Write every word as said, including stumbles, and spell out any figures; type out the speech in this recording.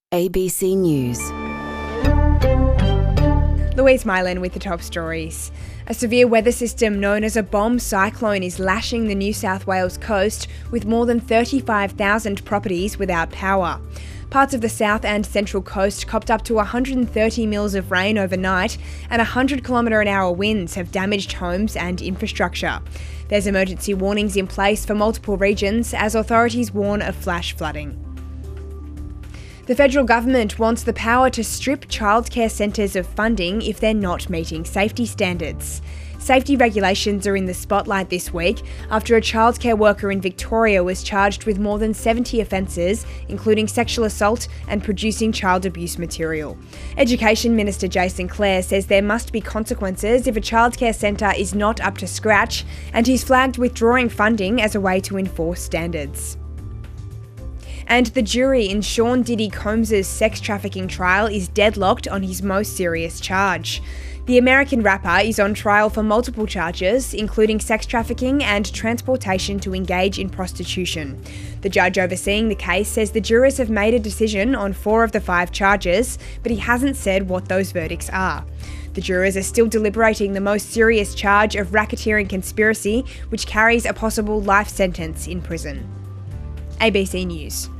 A B C News. Louise Mylan with the top stories. A severe weather system known as a bomb cyclone is lashing the New South Wales coast, with more than thirty-five thousand properties without power. Parts of the south and central coast copped up to one hundred thirty mils of rain overnight, and one hundred kilometre an hour winds have damaged homes and infrastructure. There's emergency warnings in place for multiple regions as authorities warn of flash flooding. The federal government wants the power to strip childcare centres of funding if they're not meeting safety standards. Safety regulations are in the spotlight this week after a childcare worker in Victoria was charged with more than seventy offences, including sexual assault and producing child abuse material. Education Minister Jason Clare says there must be consequences if a childcare centre is not up to scratch, and he's flagged withdrawing funding as a way to enforce standards. And the jury in Sean Diddy Combs' sex trafficking trial is deadlocked on his most serious charge. The American rapper is on trial for multiple charges, including sex trafficking and transportation to engage in prostitution. The judge overseeing the case says the jurors have made a decision on four of the five charges, but he hasn't said what those verdicts are. The jurors are still deliberating the most serious charge of racketeering conspiracy, which carries a possible life sentence in prison. A B C News.